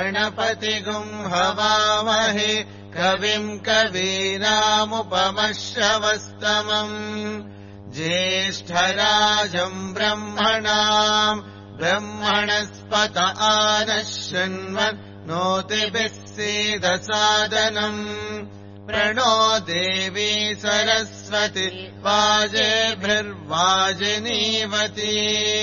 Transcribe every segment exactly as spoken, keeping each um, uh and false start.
गणपतिगुम् हवामहे कविम् कवीनामुपमश्रवस्तमम् ज्येष्ठराजम् ब्रह्मणाम् ब्रह्मणस्पत आनः शृण्वन्नोतिभिः सीदसादनम् प्रणो देवी सरस्वती वाजेभिर्वाजिनीवती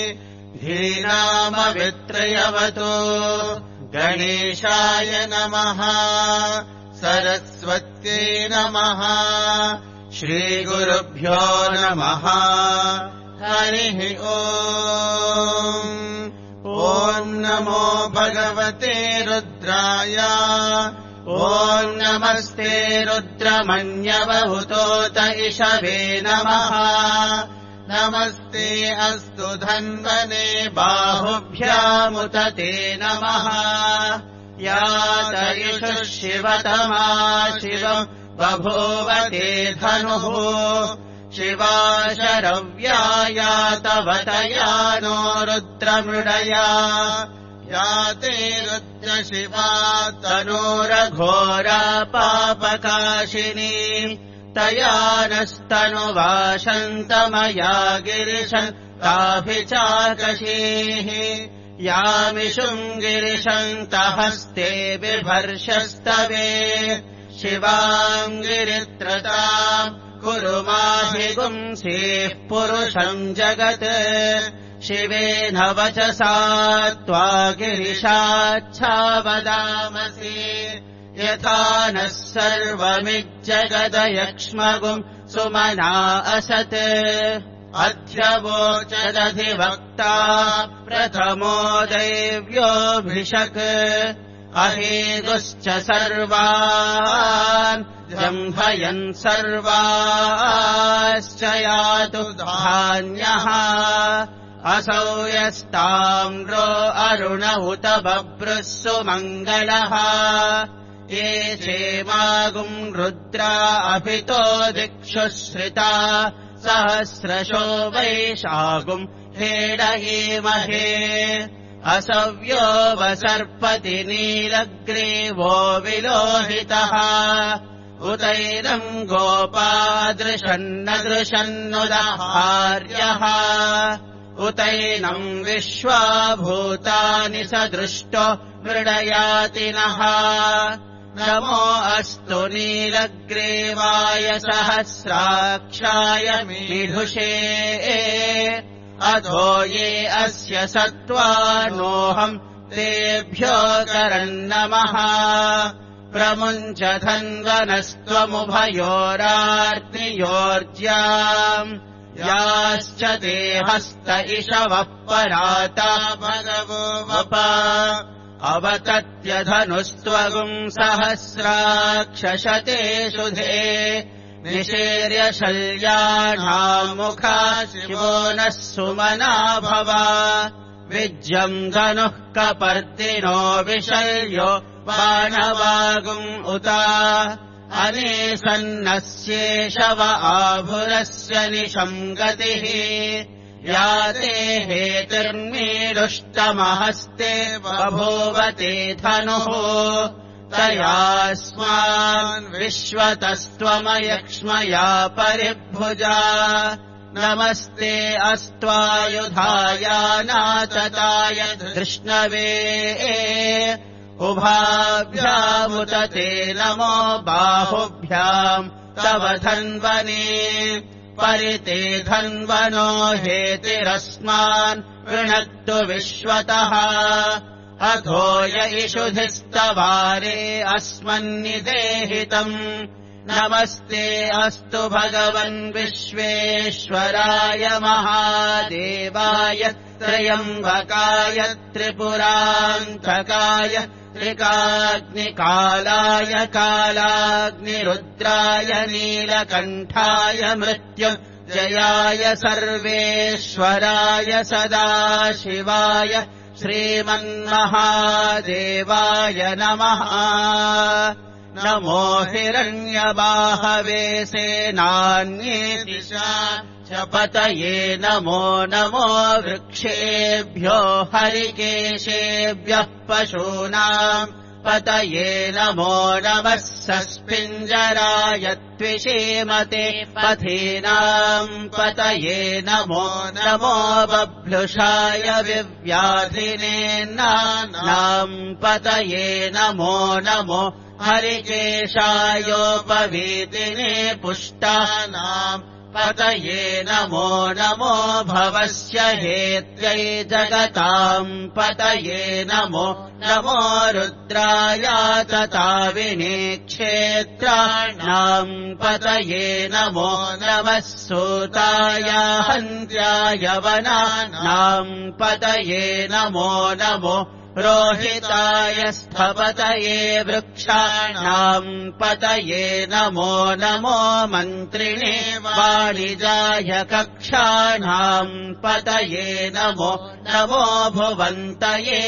धीनामवित्रयवतो गणेशाय नमः सरस्वत्यै नमः श्रीगुरुभ्यो नमः हरिः ओम् ॐ नमो भगवते रुद्राय ॐ नमस्ते रुद्रमन्यवहुतोत इषवे नमः नमस्ते अस्तु धन्वने बाहुभ्यामुत ते नमः यात इषुः शिवतमा शिवम् बभूव ते धनुः शिवा शरव्या यातवतया नो रुद्रमृडया याते रुद्रशिवा तनोरघोरा पापकाशिनी तया नस्तनुवाशन्तमया गिरिशन् ताभिचाकशीः यामिषुम् गिरिशन्तहस्ते बिभर्षस्तवे शिवाम् गिरित्रताम् कुरु माहि गुंसेः पुरुषम् जगत् शिवेन वचसा त्वा गिरिशाच्छावदामसि यथा नः सर्वमिज्जगदयक्ष्मगुम् सुमना असत् अध्यवोचदधिवक्ता प्रथमो दैव्योऽभिषक् अहेगुश्च सर्वान् जम्भयन् सर्वाश्च यातु धान्यः असौ यस्ताम्रो अरुण उत बभ्रुः सुमङ्गलः ये क्षेमागुम् रुद्रा अभितो दिक्षु श्रिता सहस्रशो वैशागुम् हेडयेमहे असव्यो वसर्पति नीलग्रीवो विलोहितः उतैरम् गोपादृशन्न दृशन्नुदहार्यः उतैनम् विश्वाभूतानि स दृष्टो मृडयातिनः नमो अस्तु नीलग्रीवाय सहस्राक्षाय मीढुषे अधो ये अस्य सत्त्वानोऽहम् तेभ्यो करन्नमः प्रमुञ्च धन्वनस्त्वमुभयोरार्तियोर्ज्याम् याश्च ते हस्त इषवः पराता भगवो वप अवतत्यधनुस्त्वगुम् सहस्राक्षशते शुधे निशीर्य शल्याणाम् मुखा शिवो नः सुमना भव विज्यम् धनुः कपर्दिनो विशल्यो बाणवागुम् उत अनेसन्नस्येषव आभुरस्य निशम् गतिः याते हेतिर्मीडुष्टमहस्ते बभूवते धनुः तयास्मान् विश्वतस्त्वमयक्ष्मया परिभुजा नमस्ते अस्त्वायुधायानातताय धृष्णवे उभाभ्यामुत ते नमो बाहुभ्याम् तव धन्वने परिते धन्वनो हेतिरस्मान् गृणक्तु विश्वतः अधो य इषुधिस्तवारे अस्मन्निदेहितम् नमस्ते अस्तु भगवन् विश्वेश्वराय महादेवाय त्र्यम्बकाय त्रिपुरान्तकाय त्रिकाग्निकालाय कालाग्निरुद्राय नीलकण्ठाय मृत्युञ्जयाय सर्वेश्वराय सदाशिवाय श्रीमन्महादेवाय नमः नमो हिरण्यबाहवे सेनान्ये दिशा च पतये नमो नमो वृक्षेभ्यो हरिकेशेभ्यः पशूनाम् पतये नमो नमः सस्पिञ्जराय त्विषीमते पथीनाम् पतये नमो नमो बभ्लुषाय विव्याधिनेन्नाम् पतये नमो नमो हरिकेशायोपवीतिने पुष्टानाम् पतये नमो नमो भवस्य हेत्यै जगताम् पतये नमो नमो रुद्रायातताविने क्षेत्राणाम् पतये नमो नमः सूताय हन्त्याय वनानाम् पतये नमो नमो रोहिताय स्थपतये वृक्षाणाम् पतये नमो नमो मन्त्रिणे वाणिजाय कक्षाणाम् पतये नमो नमो भुवन्तये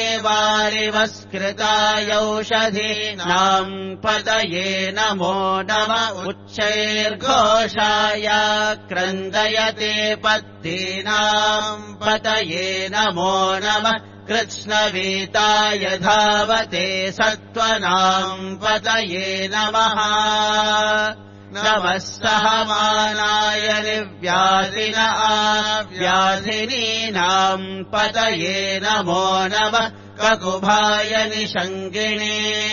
वारिवस्कृतायौषधीनाम् पतये नमो नम उच्चैर्घोषाय क्रन्दयते पत्तीनाम् पतये नमो नमः कृत्स्नवीताय धावते सत्त्वनाम् पतये नमः नमः सहमानाय निर्व्याधिन आव्याधिनीनाम् पतये नमो नमः ककुभाय निषङ्गिणे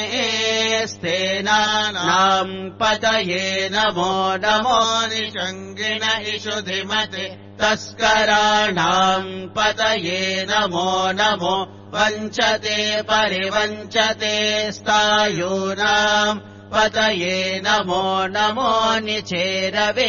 स्तेनानाम् पतये नमो नमो निषङ्गिण इषुधिमते तस्कराणाम् पतये नमो नमो वञ्चते परिवञ्चते स्थायूनाम् पतये नमो नमो निचेरवे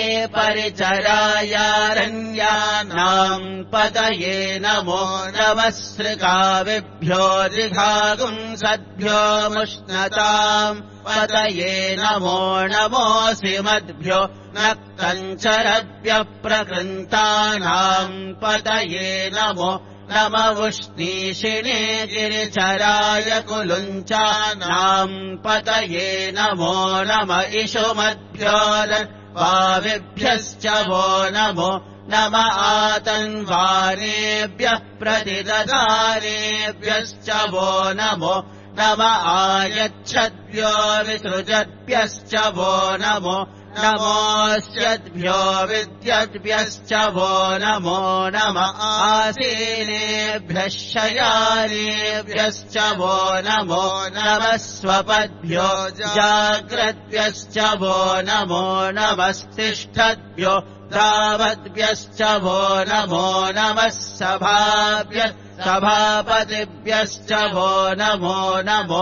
परिचरायारण्यानाम् पतये नमो नमः सृगाविभ्यो जिघागुंसद्भ्यो मुष्णताम् पतये नमो नमोऽसिमद्भ्यो नक्तञ्चरभ्यः प्रकृन्तानाम् पतये नमो नम उष्णीषिणे गिरिचराय कुलुञ्चानाम् पतये नमो नम इषुमद्भ्यो वाविभ्यश्च वो नमो नम आतन्वानेभ्यः प्रतिदधानेभ्यश्च वो नमो नम आयच्छद्भ्यो विसृजद्भ्यश्च वो नमो नमोऽस्यद्भ्यो विद्यद्भ्यश्च वो नमो नम आसीनेभ्यः शयानेभ्यश्च वो नमो नमः स्वपद्भ्यो जाग्रद्भ्यश्च वो नमो नमस्तिष्ठद्भ्यो धावद्भ्यश्च वो नमो नमः सभाभ्यः सभापतिभ्यश्च वो नमो नमो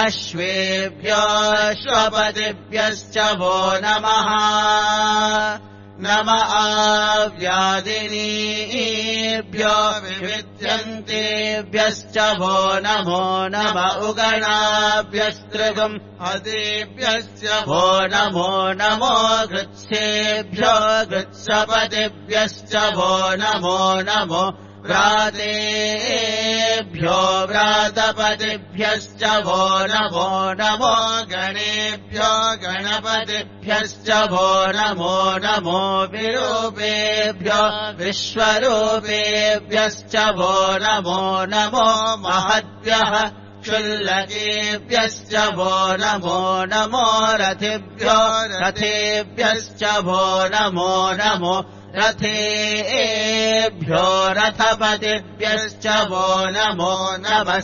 अश्वेभ्योऽश्वपतिभ्यश्च वो नमः नम आव्यादिनीभ्यो विविद्यन्तेभ्यश्च वो नमो नम उगणाभ्यस्तृगम् हतेभ्यश्च वो नमो नमो गृत्सेभ्यो गृत्सपतिभ्यश्च वो नमो नमो व्रातेभ्यो व्रातपतिभ्यश्च वो नमो नमो गणेभ्यो गणपतिभ्यश्च वो नमो नमो विरूपेभ्यो विश्वरूपेभ्यश्च वो नमो नमो महद्भ्यः क्षुल्लकेभ्यश्च वो नमो नमो रथिभ्यो रथेभ्यश्च वो नमो नमो रथेभ्यो रथपतिभ्यश्च वो नमो नमः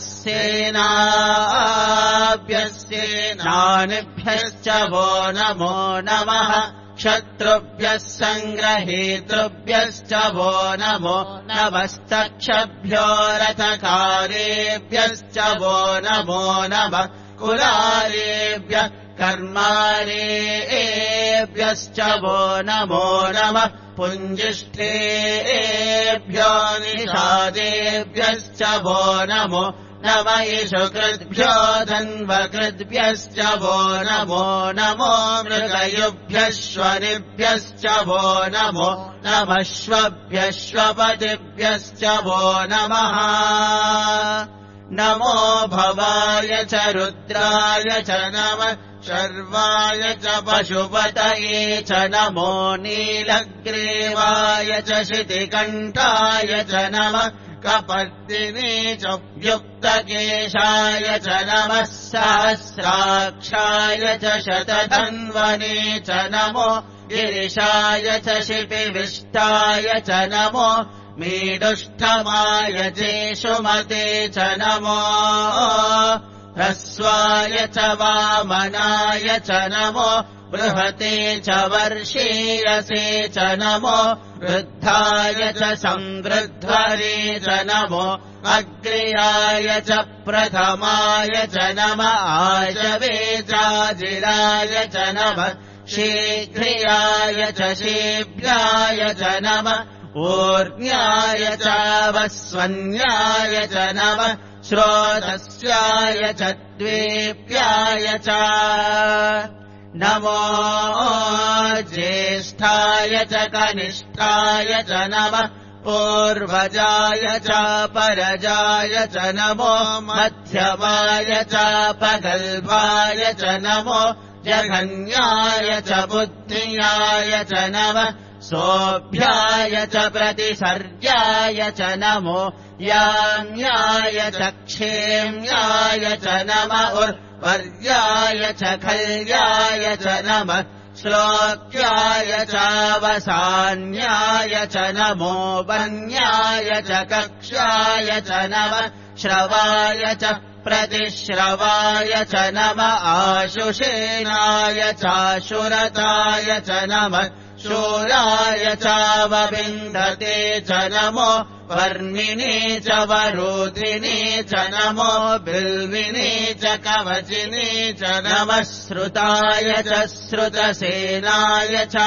सेनाभ्यस्सेनानिभ्यश्च वो नमो नमः शत्रुभ्यः सङ्ग्रहेतृभ्यश्च वो नमो नमस्तक्षभ्यो रथकारेभ्यश्च वो नमो नमः कुलारेभ्यः कर्मारेभ्यश्च वो नमो नमः पुञ्जिष्ठेभ्यो निषादेभ्यश्च वो नमो नम इषुकृद्भ्यो धन्वकृद्भ्यश्च वो नमो नमो मृगयुभ्यश्वनिभ्यश्च वो नमो नमश्वभ्यश्वपतिभ्यश्च वो नमः नमो भवाय च रुद्राय च नमः शर्वाय च पशुपतये च नमो नीलग्रीवाय च शितिकण्ठाय च नमः कपर्दिने च व्युक्तकेशाय च नमः सहस्राक्षाय च शतधन्वने च नमो गिरिशाय च शिपिविष्टाय च नमो मीडुष्ठमाय चेषुमते च नमो ह्रस्वाय च वामनाय च नमो बृहते च वर्षीयसे च नमो वृद्धाय च संवृध्वरे च नमो अग्र्याय च प्रथमाय च नमः आशवे चाजिराय च नमः शीघ्रियाय च शीभ्याय च नमः ऊर्ण्याय च वस्वन्याय च नमः श्रोतस्याय च द्वेप्याय च नमो ज्येष्ठाय च कनिष्ठाय च नमः पूर्वजाय च परजाय च नमो मध्यमाय च पगल्भाय च नमो जघन्याय च बुद्धियाय च नमः सोऽभ्याय च प्रतिसर्याय च नमो यान्याय च क्षेम्याय च नमः उर्वर्याय च खल्याय च नमः श्लोक्याय चावसान्याय च नमो वन्याय च कक्ष्याय च नमः श्रवाय च प्रतिश्रवाय च नमः आशुषेणाय चाशुरताय च नमः शूराय चावविन्दते च नमो वर्मिणे च वरोधिने च नमो बिल्विने च कवचिने च नमः श्रुताय च श्रुतसेनाय च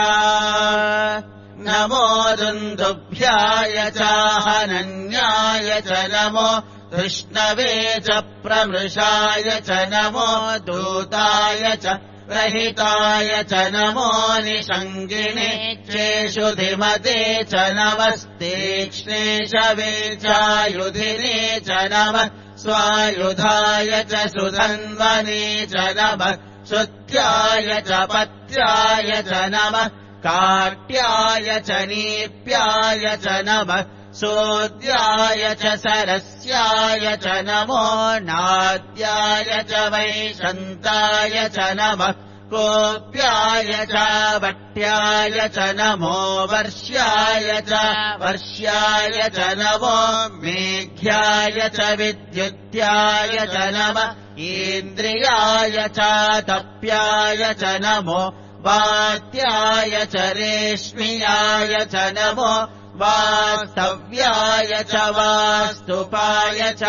नमो दुन्दुभ्याय च हनन्याय च नमो कृष्णवे च प्रमृषाय च नमो दूताय च रहिताय च नमो निषङ्गिणे चेषु धिमते च नमस्तीक्ष्णे शवे चायुधिने च नमः स्वायुधाय च सुधन्वने च नमः श्रुत्याय च पत्याय च नमः काट्याय च नीप्याय च नमः सोद्याय च सरस्याय च नमो नाद्याय च वैशन्ताय च नमः कोप्याय च वट्याय च नमो वर्ष्याय च वर्ष्याय च नमो मेघ्याय च विद्युत्याय च नमः इन्द्रियाय च तप्याय च नमो वात्याय च रेश्मियाय च नमो वास्तव्याय च वास्तुपाय च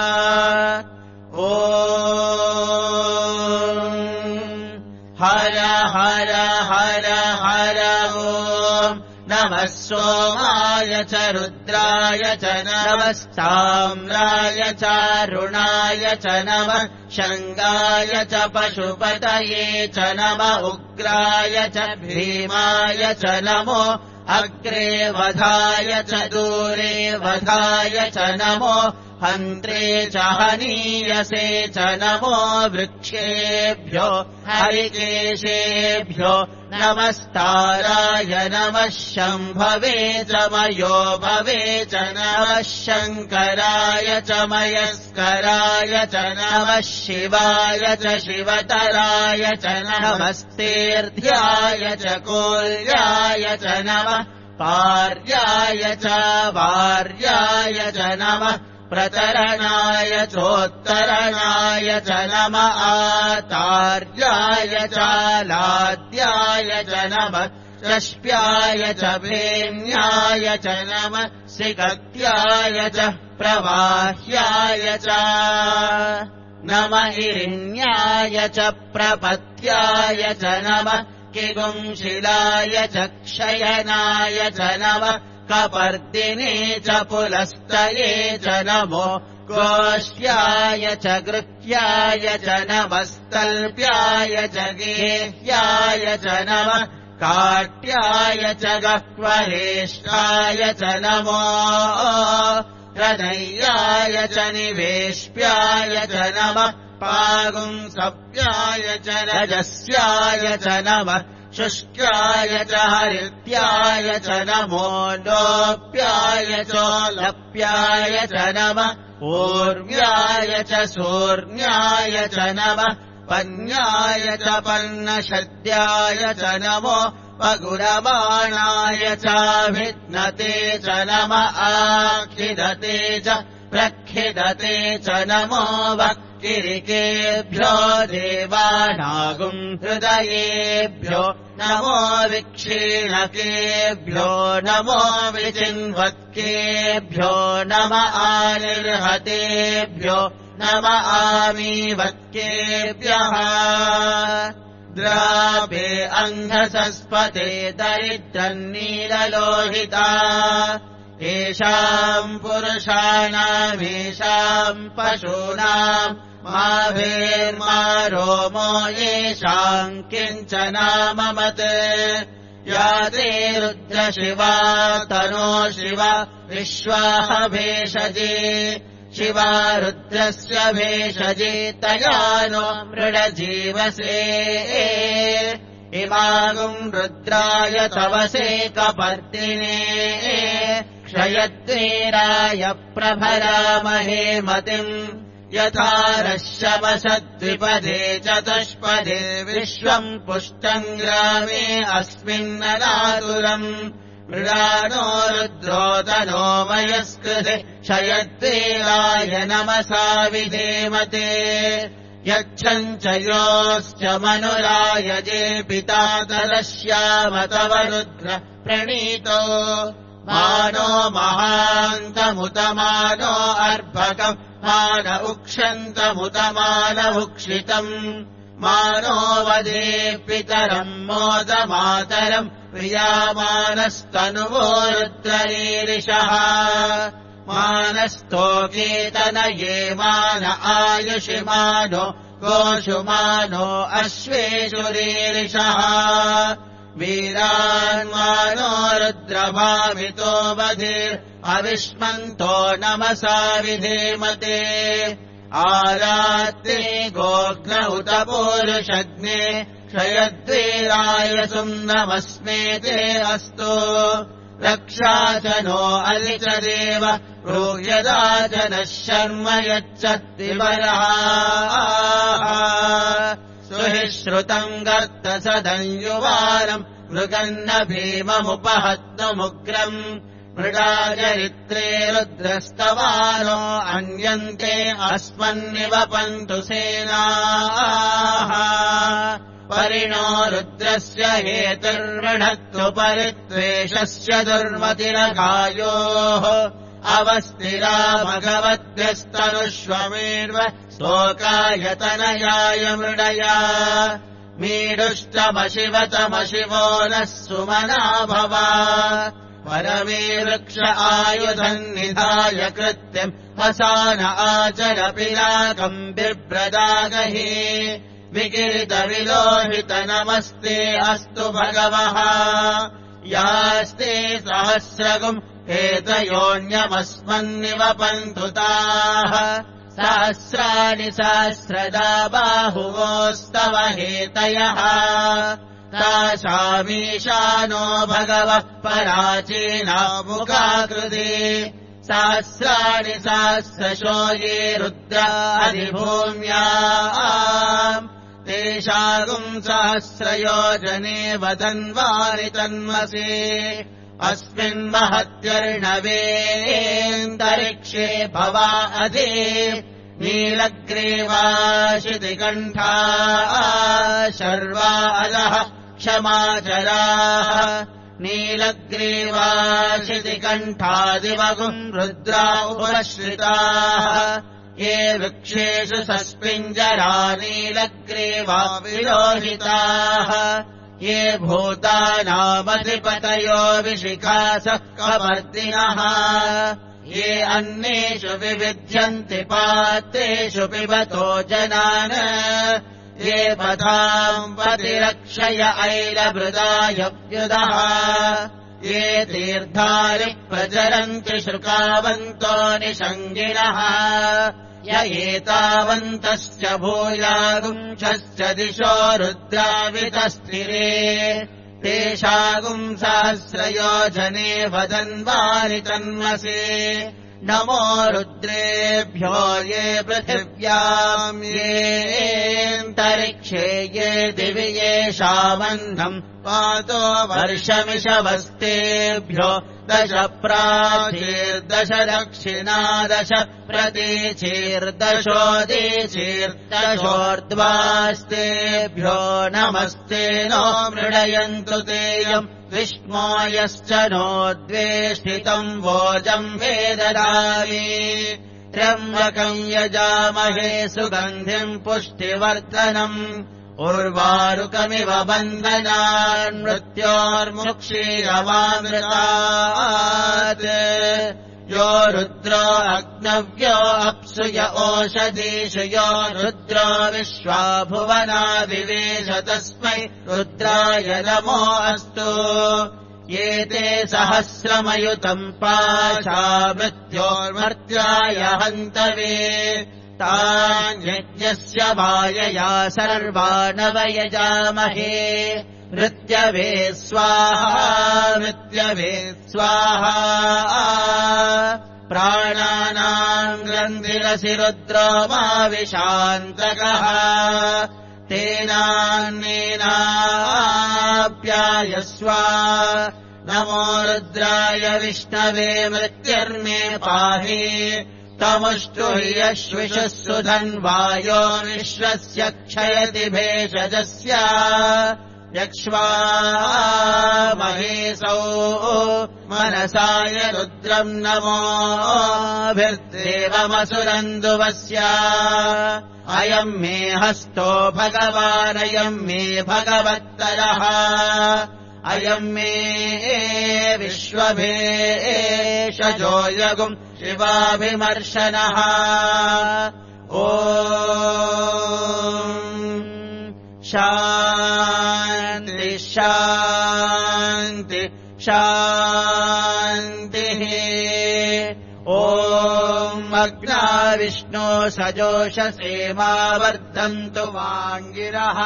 ॐ हर हर हर हर ॐ नमः सोमाय च रुद्राय च नमः साम्राय च रुणाय च नमः शङ्गाय च पशुपतये च नमः उग्राय च भीमाय च नमो अग्रे वधाय च दूरे वधाय च नमो हन्त्रे च हनीयसे च नमो वृक्षेभ्यो हरिकेशेभ्यो नमस्ताराय नमः शम्भवे च मयो भवे च नमः शङ्कराय च मयस्कराय च नमः शिवाय च शिवतराय च नमस्तेऽर्ध्याय च कोल्याय च नमः पार्याय च वार्याय च नमः प्रतरणाय चोत्तरणाय च नमः आतार्याय च लाद्याय च नमः चष्प्याय च भेन्याय च नमः सिगत्याय च प्रवाह्याय च नमः हिरण्याय च प्रपत्याय च नमः किगुंशिलाय च क्षयनाय च नमः कपर्दिने च पुलस्तये च नमो गोष्ठ्याय च गृह्याय च नमस्तल्प्याय च गेह्याय च नमः काट्याय च गह्वरेष्ठाय च नमो रनय्याय च निवेश्याय च नमः पागुंसव्याय च रजस्याय च नमः शुष्क्याय च हरित्याय च नमो लोप्याय चोलप्याय च नमः ऊर्व्याय च सूर्ण्याय च नमः पन्याय च पर्णशद्याय च नमो वगुरबाणाय चाभिद्नते च नमः आखिदते च प्रखिदते च नमो वक्किरिकेभ्यो देवानागुम् हृदयेभ्यो नमो विक्षीणकेभ्यो नमो विचिन्वत्केभ्यो नम आनिर्हतेभ्यो नम आमीवत्केभ्यः द्रापे अन्धसस्पते दरिद्रन्नीललोहिता येषाम् पुरुषाणामेषाम् पशूनाम् मा भेर्मा रोमो येषाम् किञ्चनाममत् या ते रुद्रशिवा तनो शिव विश्वाः भेषजे शिवा रुद्रस्य भेषजे तया नो मृडजीवसे इमागुम् रुद्राय तवसे कपर्दिने क्षयद्वीराय प्रभरामहे मतिम् यथा रश्यवसद्विपदे चतुष्पदे विश्वम् पुष्टम् ग्रामे अस्मिन्ननातुरम् मृडानो रुद्रोदनो वयस्कृते क्षयद्वीराय नमसा विधेमते यच्छम् च योश्च मनुराय जे पिता तदश्याम तव रुद्र प्रणीतो मानो महान्तमुतमानो अर्भकम् मान उक्षन्तमुतमान उक्षितम् मानो वदे पितरम् मोदमातरम् प्रियामानस्तनुवो रुद्ररीरिषः मानस्तोकेतनये मान आयुषिमानो गोषुमानो अश्वेषुरीरिषः वीरान्मानो रुद्रभावितो वधीर् अविष्मन्तो नमसा विधेमते आरात्रे गोघ्न उत पूरुषग्ने क्षयद्वीराय सुम्नमस्मेते अस्तु रक्षा च नो अलि च देव ब्रूयदा च नः शर्म यच्छत्तिवरः सुहि श्रुतम् गर्तसदंयुवारम् मृगन्न भीममुपहत्तमुग्रम् मृडाचरित्रे रुद्रस्तवानो अन्यन्ते अस्मन्निवपन्तु सेनाः परिणो रुद्रस्य हेतुर्वृणत्तु परित्वेषस्य दुर्मतिरगायोः अवस्थिरा भगवद्भ्यस्तनुष्वमेर्व स्तोकायतनयाय मृडया मीडुष्टमशिवतमशिवो नः सुमना भव परमे वृक्ष आयुधम् निधाय कृत्यम् हसान आचर पिनाकम् बिभ्रदागहि विकीर्तविलोहित नमस्ते अस्तु भगवः यास्ते सहस्रगुम् हेतयोऽन्यमस्मन्निवपन्तु ताः सहस्राणि सहस्रदा बाहुवोस्तव हेतयः तासामीशानो भगवः पराचीनामुखाकृते सहस्राणि सहस्रशो ये रुद्रा अधिभूम्याम् तेषागुम् सहस्रयोजने वदन्वारि तन्मसे अस्मिन् महत्यर्णवेऽन्तरिक्षे भवा अधि नीलग्रीवाशितिकण्ठा शर्वा अधः क्षमाचराः नीलग्रीवाशितिकण्ठादिवगुम् रुद्रा उपश्रिताः ये वृक्षेषु सस्पिञ्जरा नीलग्रीवा विलोहिताः ये भूतानामधिपतयो विशिखासः कपर्दिनः ये अन्नेषु विविध्यन्ति पात्रेषु पिबतो जनान् ये पथाम् पतिरक्षय ऐलभृदाय व्युदः ये तीर्थानि प्रचरन्ति शुकावन्तो निषङ्गिणः य एतावन्तश्च भूयागुंशश्च दिशो रुद्रावितस्थिरे तेषागुम् सहस्रयोजने वदन्वानि तन्मसे नमो रुद्रेभ्यो ये पृथिव्याम् येऽन्तरिक्षे ये दिवि येषामन्नम् पातो वर्षमिषवस्तेभ्यो दश प्राचीर्दश दक्षिणा दश प्रतीचीर्दशोदीचीर्दशोर्ध्वास्तेभ्यो नमस्ते नो मृडयन्तु तेयम् विष्णो यश्च नो द्वेष्टितम् वोजम् वेददामि त्र्यम्बकम् यजामहे सुगन्धिम् पुष्टिवर्धनम् उर्वारुकमिव बन्धनान् मृत्योर्मुक्षीरवामृतात् यो रुद्रो अग्नव्यो अप्सुय ओषधीषु यो रुद्रो विश्वा भुवना विवेश तस्मै रुद्राय नमो अस्तु ये ते सहस्रमयुतम् पाशा मृत्योर्मर्त्याय हन्तवे तान्यज्ञस्य वायया सर्वानवयजामहे मृत्यवे स्वाहा मृत्यवे स्वाहा प्राणानाम् ग्रन्थिरसि रुद्रो मा विशान्तकः तेनान्नेनाप्यायस्व नमो रुद्राय विष्णवे मृत्युर्मे पाहि तमुष्टु यश्विषः सुधन्वायो विश्वस्य क्षयति भेषजस्य यक्ष्वा महेशौ मनसाय रुद्रम् नमोभिर्देवमसुरन्दुवस्य अयम् मे हस्तो भगवानयम् मे भगवत्तरः अयम् मे विश्वभेषजो यगुम् शिवाभिमर्शनः ॐ शान्ति शान्ति शान्तिः ॐ अग्ना विष्णो सजोषसेमावर्धन्तु वाङ्गिरः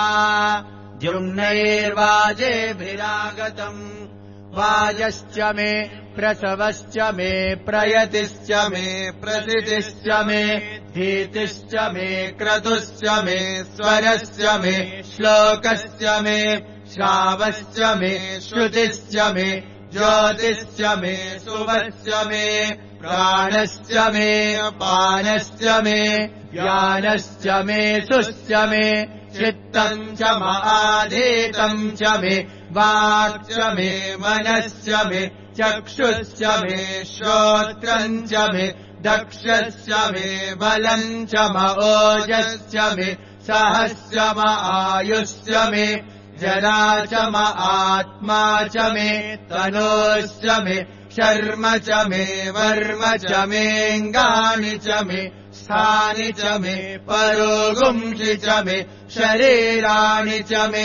द्युम्नैर्वाजेभिरागतम् वाजश्च मे प्रसवश्च मे प्रयतिश्च मे प्रसितिश्च मे धीतिश्च मे क्रतुश्च मे स्वरश्च मे श्लोकश्च मे श्रावश्च मे श्रुतिश्च मे ज्योतिश्च मे सुवश्च मे प्राणश्च मे पानश्च मे ज्ञानश्च मे सुश्च मे चित्तम् च महाधीतम् च मे वाक् च मे मनश्च मे चक्षुश्च मे श्रोत्रम् च मे दक्षश्च मे बलम् च ओजश्च मे सहश्च आयुश्च मे जरा च आत्मा च मे तनोश्च मे शर्म च मे वर्म च मेऽङ्गानि च मे स्थानि च मे परोगुंसि च मे शरीराणि च मे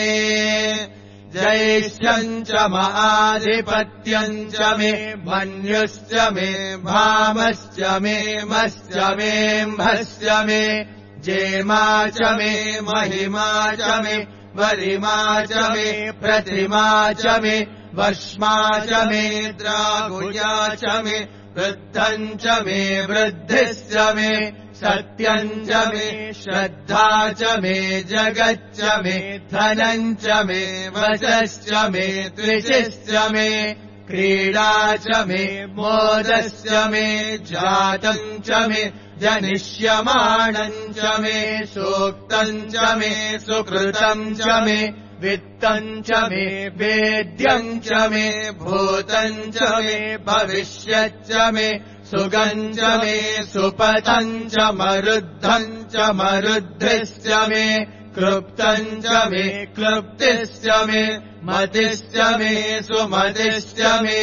जैष्ठ्यम् च आधिपत्यम् च मे मन्युश्च मे भामश्च मे मश्च मेऽम्भश्च मे जेमा च मे महिमा च मे वरिमा च मे प्रतिमा च मे वश्मा च मे द्रागुया च मे वृद्धम् च मे वृद्धिश्च मे सत्यम् च मे श्रद्धा च मे जगच्च मे धनम् च मे वचश्च मे त्रिचिश्च मे क्रीडा च मे मोदश्च मे जातम् च मे जनिष्यमाणम् च मे सूक्तम् च मे सुकृतम् च मे वित्तम् च मे वेद्यम् च मे भूतम् च मे भविष्यच्च मे सुगम् च मे सुपतम् च मरुद्धम् च मरुद्धिश्च मे क्लृप्तम् च मे क्लृप्तिश्च मे मतिश्च मे सुमतिश्च मे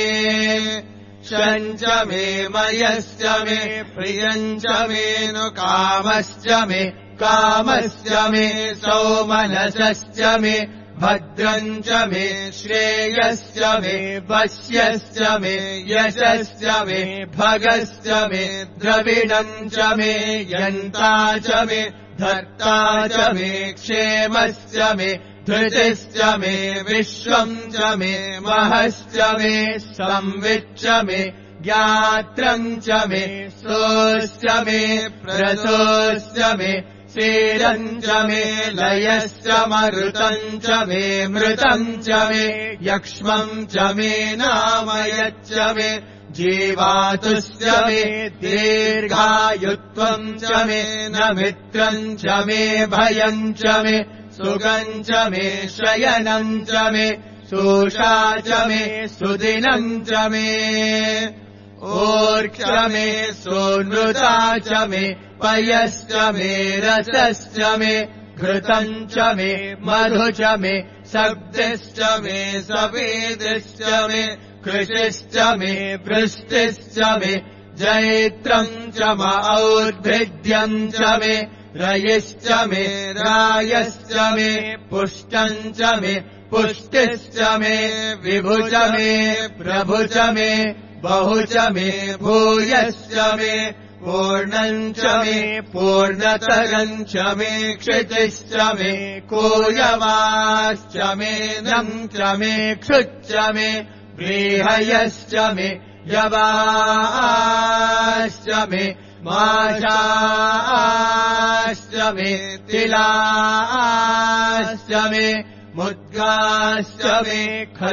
शम् च मे मयश्च मे प्रियम् च मे नु कामश्च मे कामश्च मे सौमनसश्च मे भद्रम् च मे श्रेयश्च मे वश्यश्च मे यशश्च मे भगश्च मे द्रविणम् च मे यन्ता च मे धर्ता च मे क्षेमश्च मे धृतिश्च मे विश्वम् च मे महश्च मे संविच्च मे ज्ञात्रम् च मे सोश्च मे प्रसोश्च मे क्षीरम् च मे लयश्च मरुतम् च मे मृतम् च मे यक्ष्मम् च मे नामयच्च मे जीवातुश्च मे दीर्घायुत्वम् च मे न मित्रम् च मे भयम् च मे सुगम् च मे शयनम् च मे शोषा च मे सुदिनम् च मे ऊर्क्ष मे सोनृता च मे पयश्च मे रसश्च मे घृतम् च मे मधु च मे शब्दिश्च मे सवेदिश्च मे कृषिश्च मे वृष्टिश्च मे जैत्रम् च म औद्भिद्यम् च मे रयिश्च मे रायश्च मे पुष्टम् च मे पुष्टिश्च मे विभु च मे प्रभु च मे बहु च मे भूयश्च मे पूर्णम् च मे पूर्णतरम् च मे क्षितिश्च मे कूयवाश्च मे नम् च मे क्षुच्च मे व्रीहयश्च मे यवाश्च मे माषाश्च मे तिलाश्च मे मुद्गाश्च मे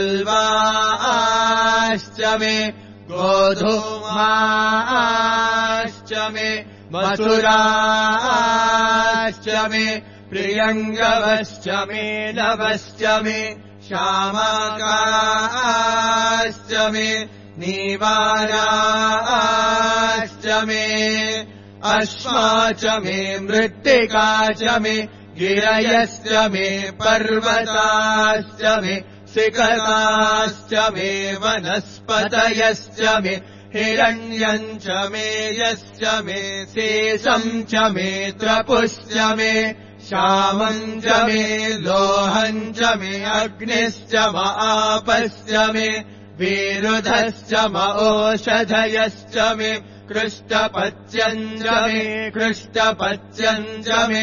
खल्वाश्च मे गोधूमाश्च मे मसुराश्च मे प्रियङ्गवश्च मे नवश्च मे श्यामाकाश्च मे नीवाराश्च मे अश्वा च मे मृत्तिका च मे गिरयश्च मे पर्वताश्च मे शिखराश्च मे वनस्पतयश्च मे हिरण्यम् च मे यश्च मे शेषम् च मे त्रपुश्च मे श्यामम् च मे लोहम् च मे अग्निश्च म आपश्च मे विरुधश्च म ओषधयश्च मे कृष्टपच्यम् च मे कृष्टपच्यम् च मे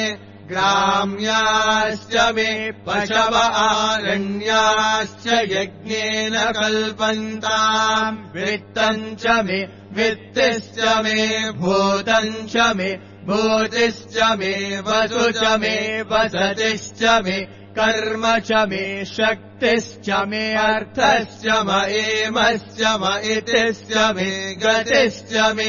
ग्राम्याश्च मे पशव आरण्याश्च यज्ञेन कल्पन्ताम् वित्तम् च मे वित्तिश्च मे भूतम् च मे भूतिश्च मे वसु च मे वसतिश्च मे कर्म च मे शक्तिश्च मे अर्थश्च म एमश्च म इतिश्च मे गतिश्च मे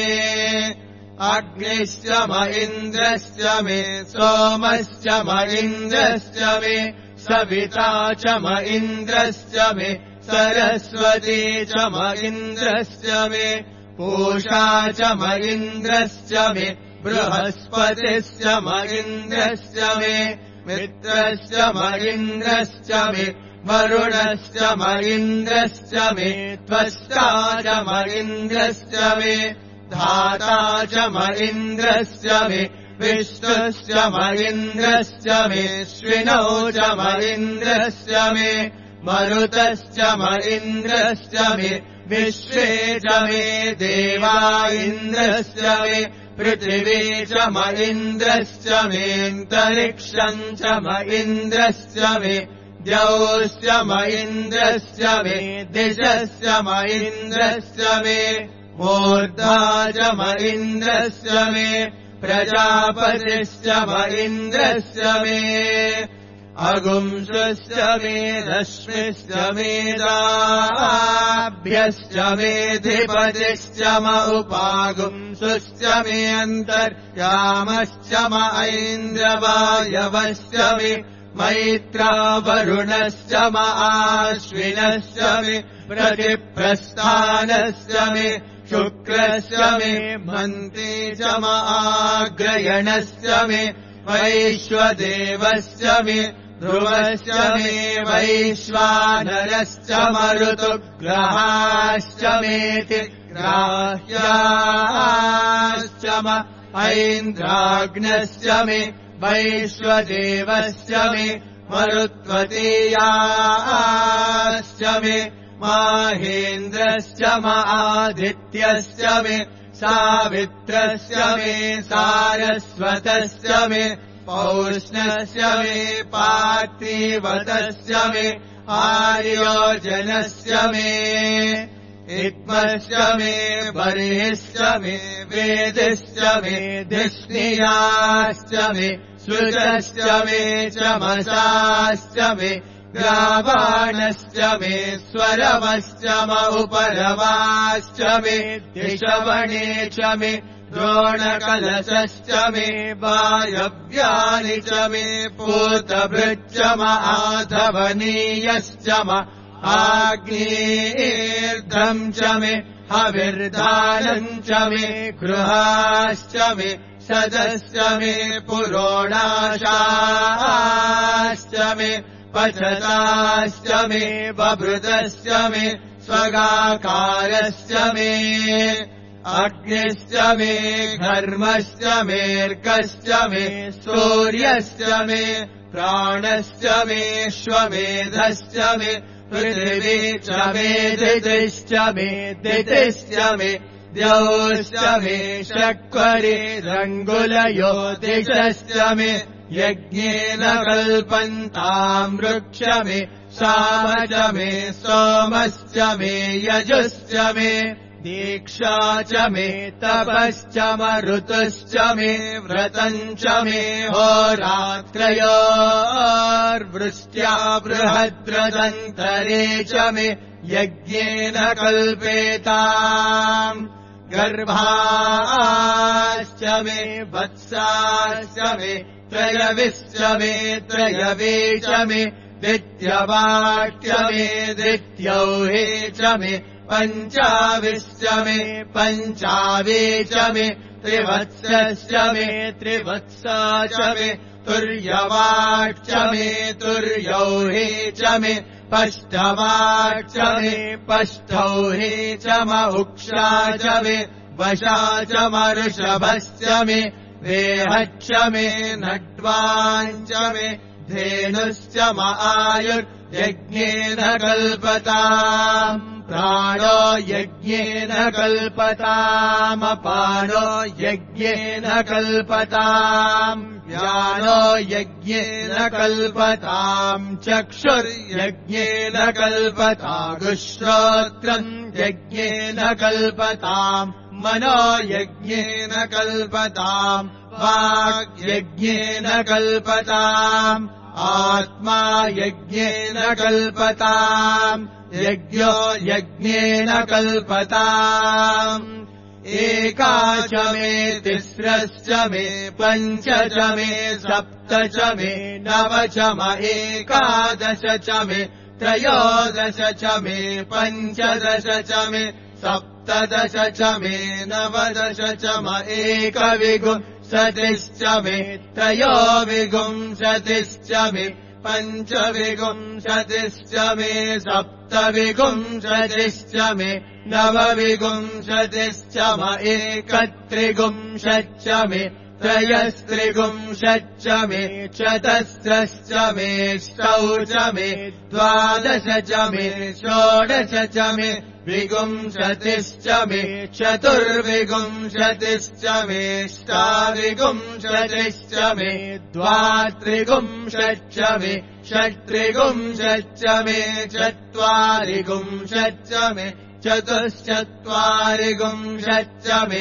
अग्निश्च म इन्द्रश्च मे सोमश्च म इन्द्रश्च मे सविता च म इन्द्रश्च मे सरस्वती च म इन्द्रश्च मे पूषा च म इन्द्रश्च मे बृहस्पतिश्च म इन्द्रश्च मे मित्रश्च म इन्द्रश्च मे वरुणश्च म इन्द्रश्च मे त्वष्टा च म इन्द्रश्च मे धाता च म इन्द्रश्च मे विष्णुश्च म इन्द्रश्च मे श्विनौ च म इन्द्रश्च मे मरुतश्च म इन्द्रश्च मे विश्वे च मे देवा इन्द्रश्च मे पृथिवी च म इन्द्रश्च मेऽन्तरिक्षम् च म इन्द्रश्च मे द्यौश्च म इन्द्रश्च मे दिशश्च म इन्द्रश्च मे मूर्धा च म इन्द्रश्च मे प्रजापतिश्च म इन्द्रश्च मे अगुंसुश्च मे रश्मिश्च मेधाभ्यश्च मेऽधिपतिश्च म उपागुंसुश्च मे अन्तर्यामश्च म ऐन्द्रवायवश्च मे मैत्रा वरुणश्च म आश्विनश्च मे प्रतिप्रस्थानश्च मे शुक्रश्च मे मन्त्री च म आग्रयणश्च मे वैश्वदेवश्च मे ध्रुवश्च मे वैश्वानरश्च मरुतुग्रहाश्च मेति ग्राह्याश्च म ऐन्द्राग्नश्च मे वैश्वदेवश्च मे मरुत्वतीयाश्च मे माहेन्द्रश्च आदित्यश्च मे सावित्रश्च मे सारस्वतश्च मे पौष्णश्च मे पार्थिवतश्च मे आर्योजनश्च मे इत्मश्च मे बर्हिश्च मे वेदिश्च मे धिष्णियाश्च मे श्रुतश्च मे चमसाश्च मे ग्रावाणश्च मे स्वरवश्च म उपरवाश्च मे दिशवणे च मे द्रोणकलशश्च मे वायव्यानि च मे पूतभृच्च म आधवनीयश्च म आग्नेर्धम् च मे हविर्दानम् च मे गृहाश्च मे सदश्च मे पुरोणाशाश्च मे पचताश्च मे बभृतश्च मे स्वगाकारश्च मे अग्निश्च मे घर्मश्च मेऽर्कश्च मे सूर्यश्च मे प्राणश्च मे श्वमेधश्च मे पृथिवी च मे दितिश्च मे दितिश्च मे द्यौश्च मे शक्वरिरङ्गुलयो दिशश्च मे यज्ञेन कल्पन्ताम् वृक्ष मे साम च मे सोमश्च मे यजुश्च मे दीक्षा च मे तपश्च मरुतश्च मे व्रतम् च मे होरात्रयोर्वृष्ट्या बृहद्रदन्तरे च मे यज्ञेन कल्पेताम् गर्भाश्च मे वत्साश्च मे त्रयविश्च मे त्रयवे च मे द्वितीयवाक्य मे द्वितीयौहे च मे पञ्चाविश्च मे पञ्चावे च मे त्रिवत्सश्च मे त्रिवत्सा च मे तुर्यवाक् च मे तुर्यौहे च मे पष्टवाक् च मे पष्टौहे च म उक्षा च मे वशा च मऋषभश्च मे वेहच्च मे नड्वाञ्च मे धेनुश्च म आयुर्यज्ञेन कल्पताम् प्राणो यज्ञेन कल्पतामपानो यज्ञेन कल्पताम् व्यानो यज्ञेन कल्पताम् चक्षुर्यज्ञेन कल्पतागुश्रोत्रम् यज्ञेन कल्पताम् मनो यज्ञेन कल्पताम् वाग्यज्ञेन कल्पताम् आत्मा यज्ञेन कल्पताम् यज्ञो यज्ञेन कल्पताम् एकाच मे तिस्रश्च मे पञ्च च मे सप्त च मे नव च म एकादश च मे त्रयोदश च मे पञ्चदश च मे सप्तदश च मे नवदश च म एकविंशतिश्च मे त्रयोविंशतिश्च मे पञ्चविंशतिश्च मे सप्तविंशतिश्च मे नवविंशतिश्च म एकत्रिंशच्च मे त्रयस्त्रिंशच्च मे चतस्रश्च मे षष्टौ च मे द्वादश च मे षोडश च मे विंशतिश्च मे चतुर्विंशतिश्च मे अष्टाविंशतिश्च मे द्वात्रिंशच्च मे षट्त्रिंशच्च मे चत्वारिंशच्च मे चतुश्चत्वारिंशच्च मे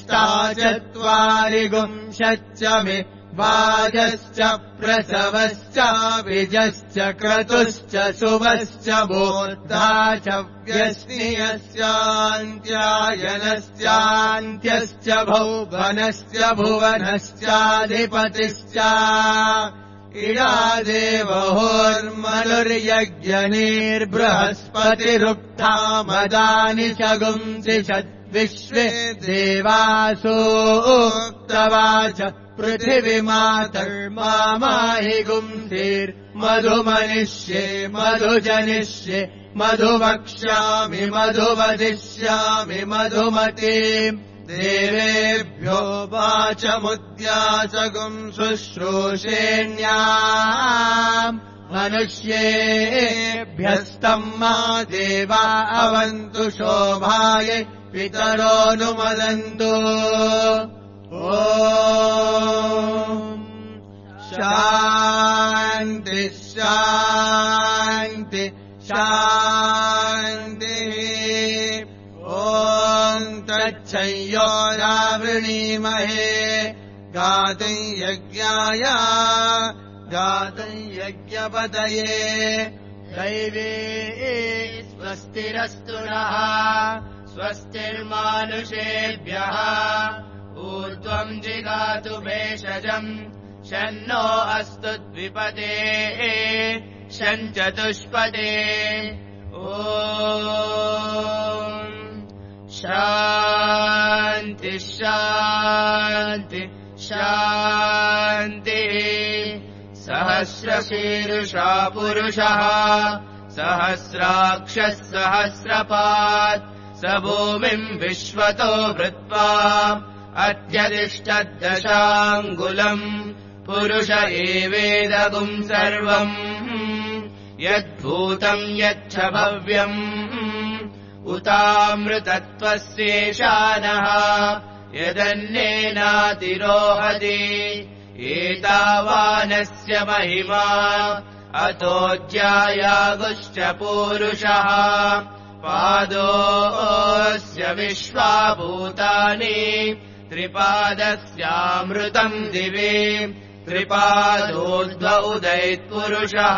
अष्टाचत्वारिंशच्च मे वाजश्च प्रसवश्च विजश्च क्रतुश्च शुभश्च बोधा च व्यस्नियस्यान्त्यायनस्यान्त्यश्च भुवनश्च भुवनश्चाधिपतिश्च इडादेवहोर्मनुर्यज्ञनीर्बृहस्पतिरुक्था मदानि च गुंसिषत् विश्वे देवासोक्तवाच पृथिवीमातर्माहि गुंसिर्मधुमनिष्ये मधुजनिष्ये मधुवक्ष्यामि मधुवदिष्यामि मधुमतीम् देवेभ्यो वाचमुद्यासगुम् शुश्रूषेण्याम् मनुष्येभ्यस्तम् मा देवा अवन्तु शोभाय पितरोऽनुमदन्तु ॐ शान्ति शान्ति शान्तिः ॐ तच्छयोरावृणीमहे गातुम् यज्ञाय गातुम् यज्ञपतये दैवे स्वस्तिरस्तु नः स्वस्तिर्मानुषेभ्यः ऊर्ध्वम् जिगातु भेषजम् शन्नो अस्तु द्विपदेः शञ्चतुष्पदे ॐ शान्ति शान्ति शान्तिः सहस्रशीर्षा पुरुषः सहस्राक्षः सहस्रपात् स भूमिम् विश्वतो भृत्वा अत्यतिष्ठद्दशाङ्गुलम् पुरुष एवेदगुम् सर्वम् यद्भूतम् यच्च भव्यम् उतामृतत्वस्येशानः यदन्नेनातिरोहति एतावानस्य महिमा अतोऽज्यायागुश्च पूरुषः पादोऽस्य विश्वाभूतानि त्रिपादस्यामृतम् दिवि त्रिपादोर्ध्व उदैत्पुरुषः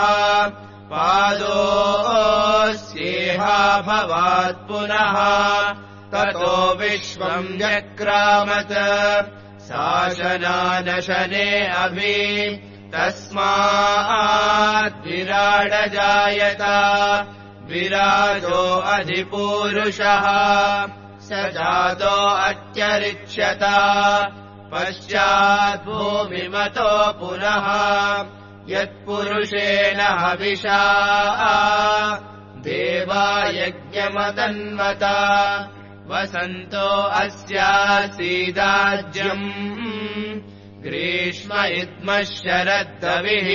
पादोऽस्येहा भवात् पुनः ततो विश्वम् जक्रामत् शासनानशने अभि तस्मात् विराडजायत विराजो अधिपूरुषः स जातो अत्यरिच्यत पश्चात् भूमिमतो पुनः यत्पुरुषेण हविषा देवा यज्ञमतन्वत वसन्तो अस्यासीदाज्यम् ग्रीष्म इद्मः शरद्दविः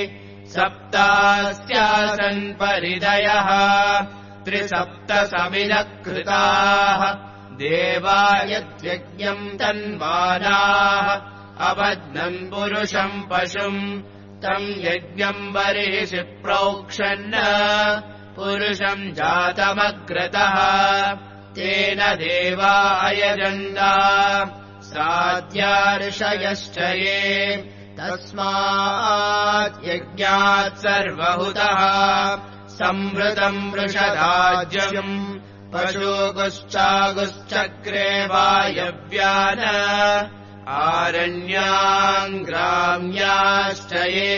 सप्तास्यासन् परिदयः त्रिसप्तसमिनः कृताः देवा यद्यज्ञम् तन्वानाः अबध्नम् पुरुषम् पशुम् तम् यज्ञम् बर्हिषि प्रोक्षन् पुरुषम् जातमग्रतः तेन देवा अयजन्ता साध्यार्षयश्च ये तस्मात् यज्ञात् सर्वहुतः संवृतम् वृषदाज्यम् पशुगुश्चागुश्चक्रे वायव्यान आरण्याङ्ग्राम्याश्च ये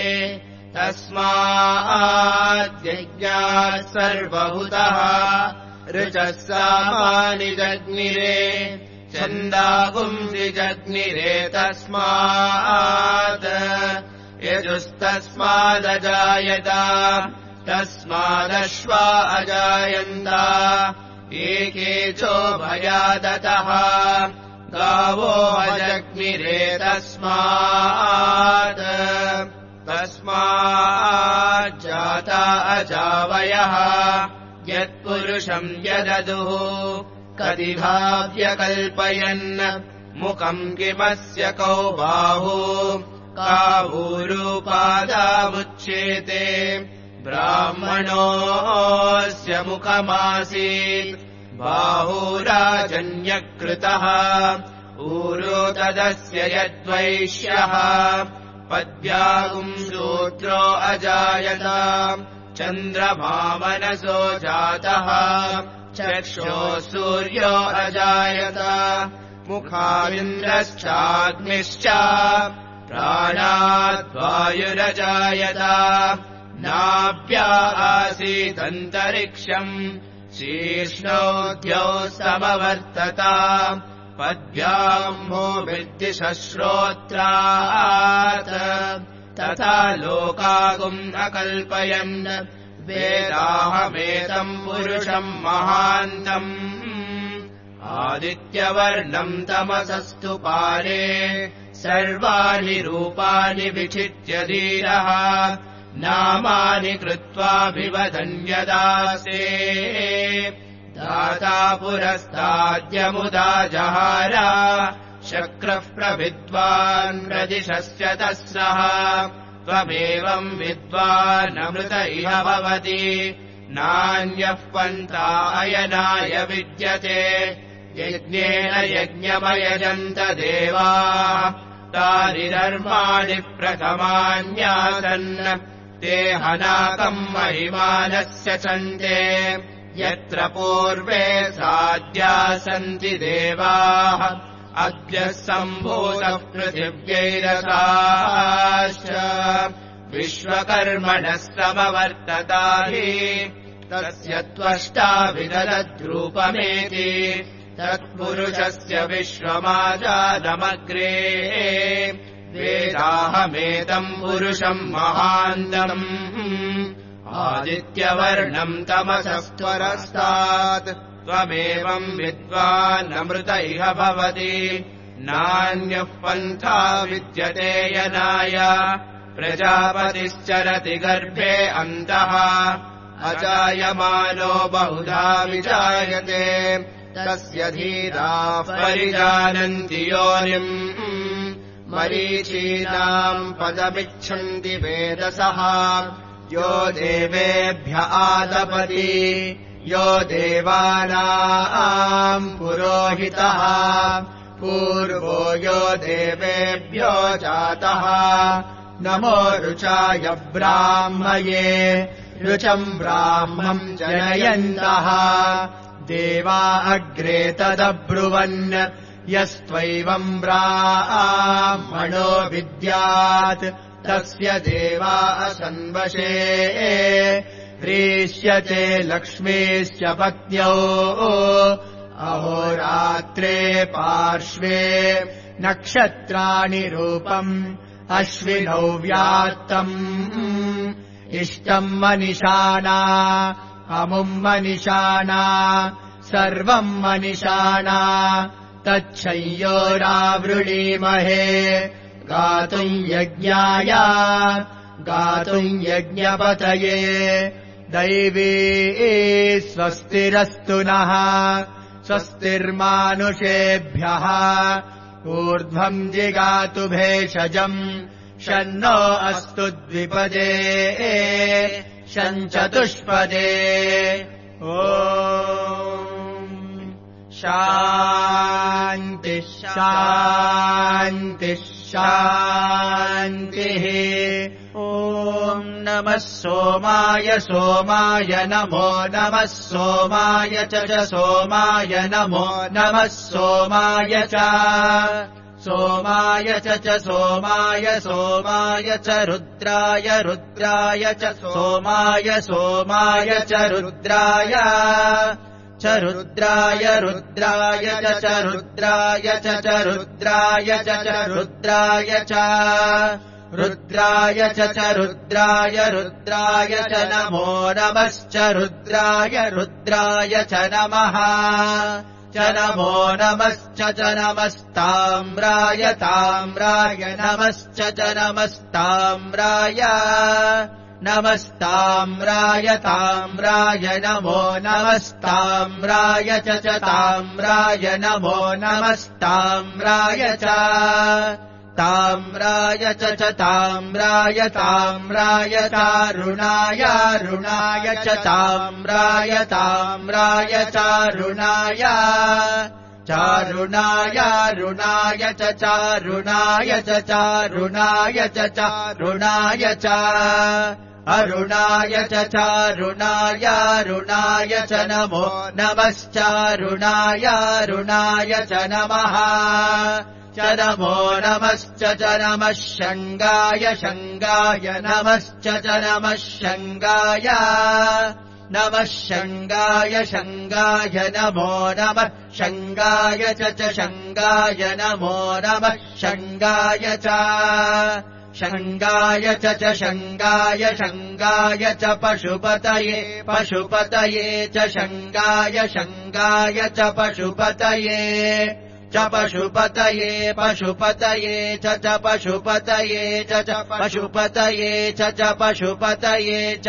तस्मात् यज्ञात् सर्वहुतः ऋचः सामानि जग्निरे छन्दागुंसि जग्निरे तस्मात् यजुस्तस्मादजायत तस्मादश्वा अजायन्त एकेचो भयादतः गावो अजग्निरे तस्मात् तस्माज्जाता अजावयः यत्पुरुषम् यददुः कदिभाव्यकल्पयन् मुखम् किमस्य कौ बाहु कावूरूपादामुच्येते ब्राह्मणोऽस्य मुखमासीत् बाहुराजन्यकृतः ऊरो तदस्य यद्वैश्यः पद्यागुम् सूत्रो अजायत चन्द्रमामनसो जातः चक्षुः सूर्यो अजायत मुखाविन्द्रश्चाग्निश्च प्राणाद्वायुरजायत नाभ्या आसीदन्तरिक्षम् शीर्ष्णोऽद्यौ समवर्तत पद्भ्याम्भो विद्दिशश्रोत्रात् तथा लोकागुम् अकल्पयन् वेदाहमेतम् पुरुषम् महान्तम् आदित्यवर्णम् तमसस्तु पारे सर्वाणि रूपाणि विचित्य धीरः नामानि कृत्वाभिवदन्यदासे दाता पुरस्ताद्यमुदा जहार शक्रः प्रविद्वान् प्रदिशस्य तस्सः त्वमेवम् विद्वानमृत इह भवति नान्यः पन्था अयनाय विद्यते यज्ञेन यज्ञमयजन्त देवाः तानि धर्माणि प्रथमान्यासन् ते हनाकम् महिमानस्य चन्ते यत्र पूर्वे साध्या सन्ति देवाः अद्य सम्भूतः पृथिव्यैरसाश्च विश्वकर्मणस्तमवर्तताहि तस्य त्वष्टा विदधद्रूपमेति तत्पुरुषस्य विश्वमाजादमग्रे वेदाहमेतम् पुरुषम् महान्तम् आदित्यवर्णम् तमसस्त्वरस्तात् त्वमेवम् विद्वानमृत इह भवति नान्यः पन्था विद्यते यनाय प्रजापतिश्चरति गर्भे अन्तः अजायमानो बहुधा विजायते तस्य धीराः परिजानन्ति योनिम् मरीचीनाम् पदमिच्छन्ति वेदसः यो देवेभ्य आदपति यो देवानाम् पुरोहितः पूर्वो यो देवेभ्यो जातः नमो रुचाय ब्राह्मये रुचम् ब्राह्मम् जनयन्तः देवा अग्रे तदब्रुवन् यस्त्वैवम् ब्राह्मणो विद्यात् तस्य देवा असन्वशे ह्रीष्यते लक्ष्मीश्च पत्न्यौ अहोरात्रे पार्श्वे नक्षत्राणि रूपम् अश्विनौ व्यात्तम् इष्टम् मनिषाणा अमुम् मनिषाणा सर्वम् मनिषाणा तच्छय्योरावृणीमहे गातुम् यज्ञाय गातुम् यज्ञपतये दैवी स्वस्तिरस्तु नः स्वस्तिर्मानुषेभ्यः ऊर्ध्वम् जिगातु भेषजम् शन्नो अस्तु द्विपदे शञ्चतुष्पदे ॐ शान्ति शान्ति शान्तिः ॐ नमः सोमाय सोमाय नमो नमः सोमाय च च सोमाय नमो नमः सोमाय च सोमाय च च सोमाय सोमाय च रुद्राय रुद्राय च सोमाय सोमाय च रुद्राय च रुद्राय रुद्राय च च रुद्राय च च रुद्राय च च रुद्राय च रुद्राय च च रुद्राय रुद्राय च नमो नमश्च रुद्राय रुद्राय च नमः च नमो नमश्च च नमस्ताम्राय ताम्राय नमश्च च नमस्ताम्राय नमस्ताम्राय ताम्राय नमो नमस्ताम्राय च च ताम्राय नमो नमस्ताम्राय च ताम्राय च च ताम्राय ताम्राय तारुणाय रुणाय च ताम्राय ताम्राय चारुणाय चारुणाय रुणाय च चारुणाय च चारुणाय च चारुणाय च अरुणाय च चारुणाय रुणाय च नमो नमश्चारुणाय रुणाय च नमः च नमो नमश्च च नमः शङ्गाय शङ्गाय नमश्च च नमः शङ्गाय नमः शङ्गाय शङ्गाय नमो नमः शङ्गाय च च शङ्गाय नमो नमः शङ्गाय च शङ्गाय च च शङ्गाय शङ्गाय च पशुपतये पशुपतये च शङ्गाय शङ्गाय च पशुपतये च च पशुपतये पशुपतये च च पशुपतये च च पशुपतये च च पशुपतये च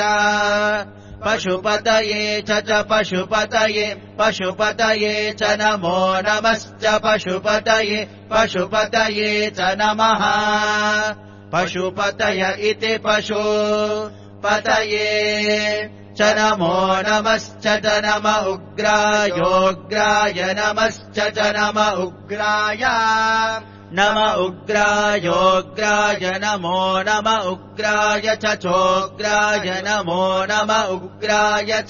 पशुपतये च च पशुपतये पशुपतये च नमो नमश्च पशुपतये पशुपतये च नमः पशुपतय इति पशुपतये च नमो नमश्च च नम उग्रायोग्राय नमश्च च नम उग्राय नम उग्रायोग्राय नमो नम उग्राय च चोग्राय नमो नम उग्राय च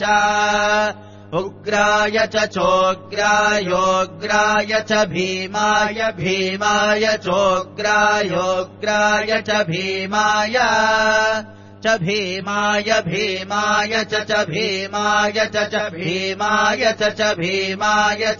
उग्राय च चोग्रायोग्राय च भीमाय भीमाय चोग्रायोग्राय च भीमाय च भीमाय भीमाय च च भीमाय च च भीमाय च च भीमाय च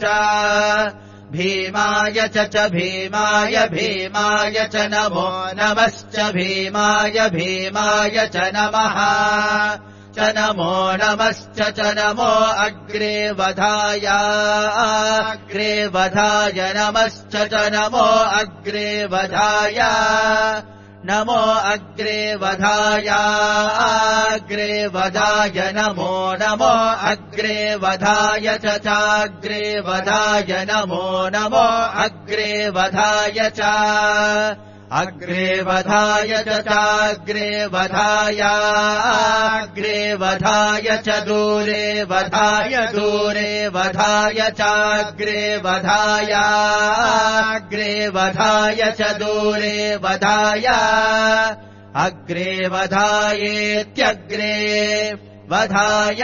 भीमाय च च भीमाय भीमाय च नमो नमश्च भीमाय भीमाय च नमः च नमो नमश्च च नमो अग्रे वधाय अग्रे वधाय नमश्च च नमो अग्रे वधाय नमो अग्रे वधाय अग्रे वधाय नमो नमो अग्रे वधाय च चाग्रे वधाय नमो नमो अग्रे वधाय च अग्रे वधाय च चाग्रे वधाय अग्रे वधाय च दूरे वधाय दूरे वधाय चाग्रे वधाय अग्रे वधाय च दूरे वधाय अग्रे वधायेत्यग्रे वधाय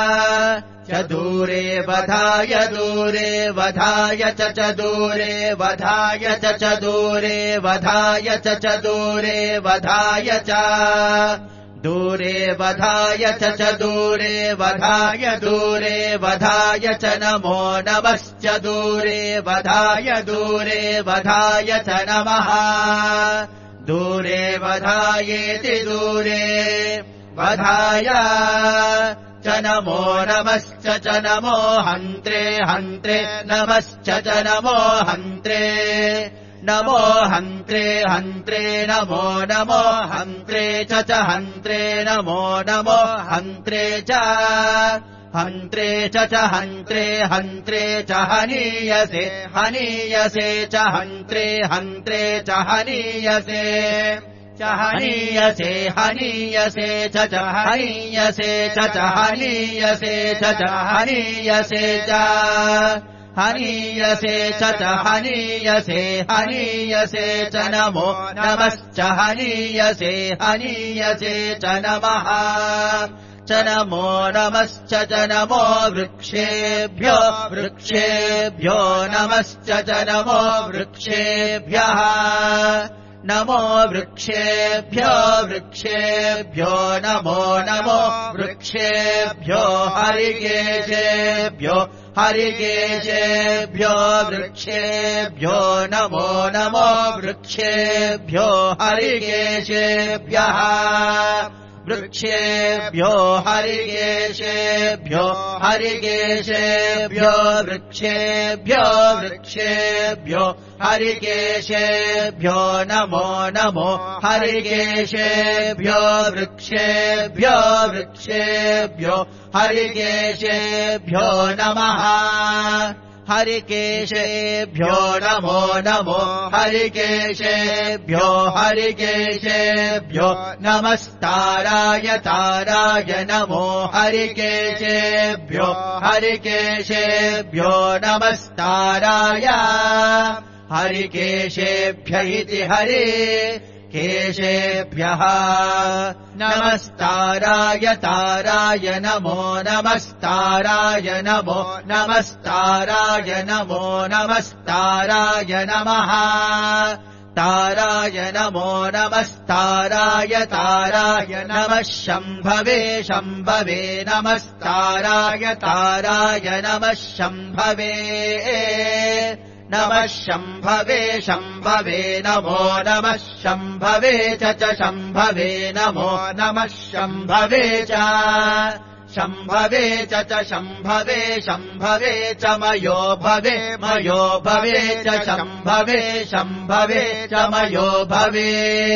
च दूरे वधाय दूरे वधाय च च दूरे वधाय च च दूरे वधाय च च दूरे वधाय च दूरे वधाय च च दूरे वधाय दूरे वधाय च नमो नमश्च दूरे वधाय दूरे वधाय च नमः दूरे वधायेति दूरे वधाय च नमो नमश्च च नमो हन्त्रे हन्त्रे नमश्च च नमो हन्त्रे नमो हन्त्रे हन्त्रे नमो नमो हन्त्रे च च हन्त्रे नमो नमो हन्त्रे च हन्त्रे च च हन्त्रे हन्त्रे च हनीयसे हनीयसे च हन्त्रे हन्त्रे च हनीयसे च हनीयसे हनीयसे च च हनीयसे च च हनीयसे च च हनीयसे च हनीयसे च च हनीयसे हनीयसे च नमो नमश्च हनीयसे हनीयसे च नमः च नमो नमश्च च नमो वृक्षेभ्यो वृक्षेभ्यो नमश्च च नमो वृक्षेभ्यः नमो वृक्षेभ्यो वृक्षेभ्यो नमो नमो वृक्षेभ्यो हरिकेशेभ्यो हरिकेशेभ्यो वृक्षेभ्यो नमो नमो वृक्षेभ्यो हरिकेशेभ्यः वृक्षेभ्यो हरिकेशेभ्यो हरिकेशेभ्यो वृक्षेभ्यो वृक्षेभ्यो हरिकेशेभ्यो नमो नमो हरिकेशेभ्यो वृक्षेभ्यो वृक्षेभ्यो हरिकेशेभ्यो नमः हरिकेशेभ्यो नमो नमो हरिकेशेभ्यो हरिकेशेभ्यो नमस्ताराय ताराय नमो हरिकेशेभ्यो हरिकेशेभ्यो नमस्ताराय हरिकेशेभ्य इति हरि केशेभ्यः नमस्ताराय ताराय नमो नमस्ताराय नमो नमस्ताराय नमो नमस्ताराय नमः ताराय नमो नमस्ताराय ताराय नमः शम्भवे शम्भवे नमस्ताराय ताराय नमः शम्भवे नमः शम्भवे शम्भवे नमो नमः शम्भवे च च शम्भवे नमो नमः शम्भवे च शम्भवे च च शम्भवे शम्भवे च मयो भवे मयो भवे च शम्भवे शम्भवे च मयो भवे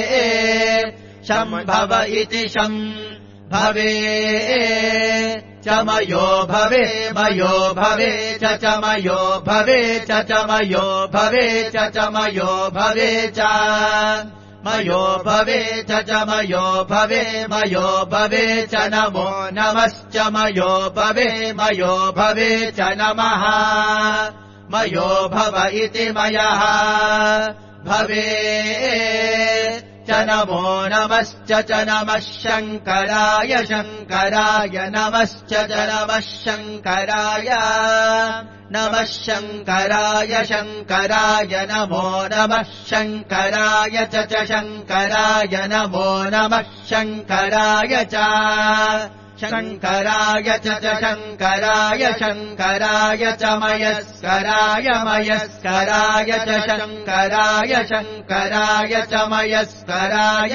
शम्भव इति शम्भवे च मयो भवे मयो भवे च च मयो भवे च च मयो भवे च च मयो भवे च मयो भवे च च मयो भवे मयो भवे च नमो नमश्च मयो भवे मयो भवे च नमः मयो भव इति मयः भवे च नमो नमश्च च नमः शङ्कराय शङ्कराय नमश्च च नमः शङ्कराय नमः शङ्कराय शङ्कराय नमो नमः शङ्कराय च च शङ्कराय नमो नमः शङ्कराय च शङ्कराय च च शङ्कराय शङ्कराय च मयस्कराय मयस्कराय च शङ्कराय शङ्कराय च मयस्कराय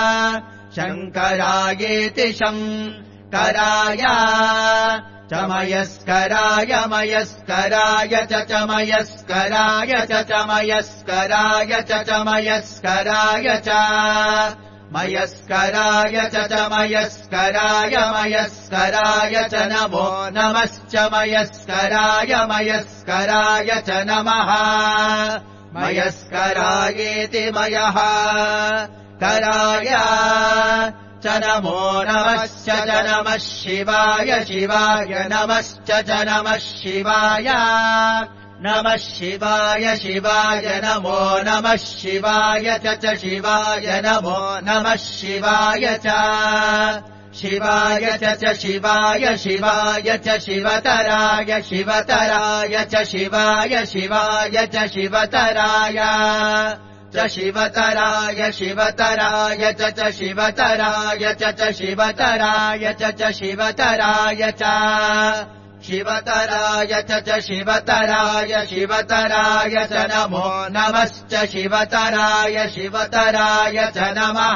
शङ्करायेति शङ्कराय च मयस्कराय मयस्कराय च च मयस्कराय च च मयस्कराय च च मयस्कराय च मयस्कराय च च मयस्कराय मयस्कराय च नमो नमश्च मयस्कराय मयस्कराय च नमः मयस्करायेति मयः कराय च नमो नमश्च च नमः शिवाय शिवाय नमश्च च नमः शिवाय नमः शिवाय शिवाय नमो नमः शिवाय च च शिवाय नमो नमः शिवाय च शिवाय च च शिवाय शिवाय च शिवतराय शिवतराय च शिवाय शिवाय च शिवतराय च शिवतराय शिवतराय च च शिवतराय च च शिवतराय च च शिवतराय च शिवतराय च च शिवतराय शिवतराय च नमो नमश्च शिवतराय शिवतराय च नमः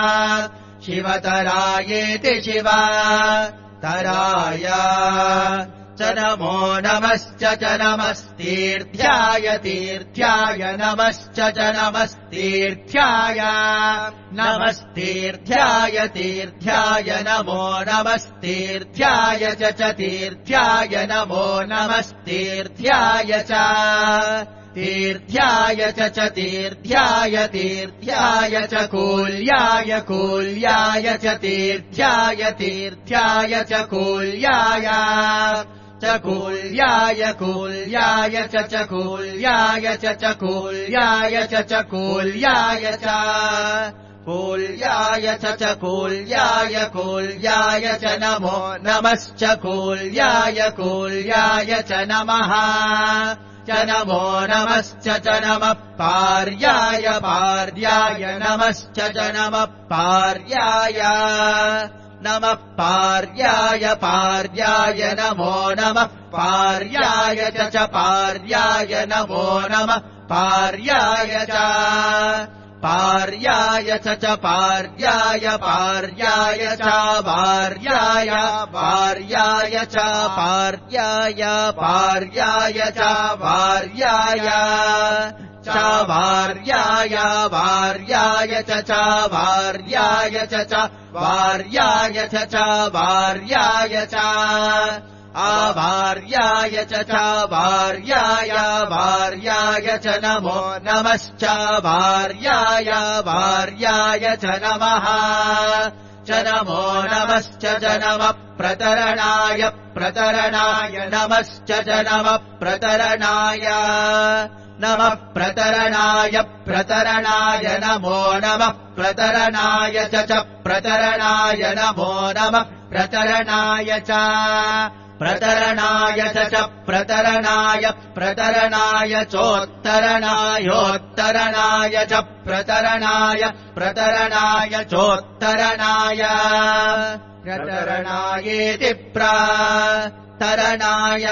शिवतरायेति शिवतराय च नमो नमश्च च नमस्तीर्थ्याय तीर्थ्याय नमश्च च नमस्तीर्थ्याय नमस्तीर्थ्याय तीर्थ्याय नमो नमस्तीर्थ्याय च च तीर्थ्याय नमो नमस्तीर्थ्याय च तीर्थ्याय च च तीर्थ्याय तीर्थ्याय च कूल्याय कूल्याय च तीर्थ्याय तीर्थ्याय च कूल्याय च कूल्याय कूल्याय च च कूल्याय च च कूल्याय च च कूल्याय च कूल्याय च च कूल्याय कूल्याय च नमो नमश्च कूल्याय कूल्याय च नमः च नमो नमश्च च नमः पार्याय पार्याय नमश्च च नमः पार्याय नमः पार्याय पार्याय नमो नमः पार्याय च च पार्याय नमो नमः पार्याय च पार्याय च च पार्याय पार्याय च पार्याय पार्याय च पार्याय पार्याय च पार्याय च पार्याय पार्याय च च पार्याय च च पार्याय च च पार्याय च आभार्याय च च भार्याय भार्याय च नमो नमश्च भार्याय भार्याय च नमः च नमो नमश्च च नमः प्रतरणाय प्रतरणाय नमश्च च नमः प्रतरणाय नमः प्रतरणाय प्रतरणाय नमो नमः प्रतरणाय च च प्रतरणाय नमो नमः प्रतरणाय च प्रतरणाय च च प्रतरणाय प्रतरणाय चोत्तरणायोत्तरणाय च प्रतरणाय प्रतरणाय चोत्तरणाय प्रतरणायेति प्रतरणाय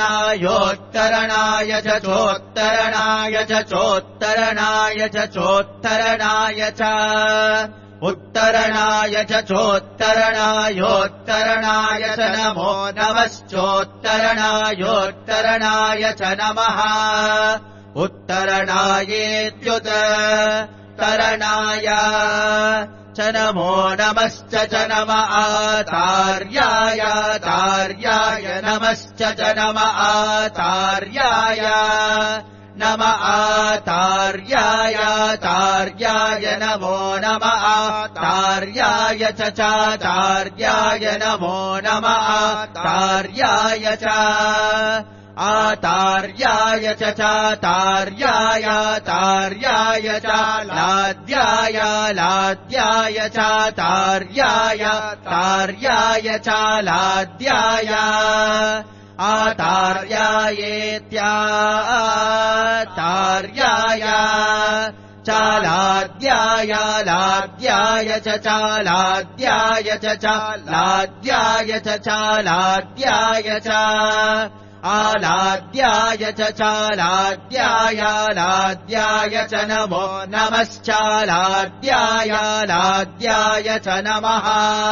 चोत्तरणायोत्तरणाय च चोत्तरणाय च चोत्तरणाय च चोत्तरणाय चोत्तरणाय च उत्तरणाय च चोत्तरणायोत्तरणाय च नमो नमश्चोत्तरणायोत्तरणाय च नमः उत्तरणायेत्युत्तरणाय च नमो नमश्च च नम आचार्याय आचार्याय नमश्च च नम आचार्याय नम आचार्याय आचार्याय नमो नम आचार्याय च चाचार्याय नमो नम आचार्याय च आचार्याय च चाचार्याय आचार्याय च लाद्याय लाद्याय चाचार्याय आचार्याय च लाद्याय आचार्यायेत्याचार्याय चालाद्याय लाद्याय च चालाद्याय च चालाद्याय च चालाद्याय च आलाद्याय च चालाद्याय लाद्याय च नमो नमश्चालाद्याय लाद्याय च नमः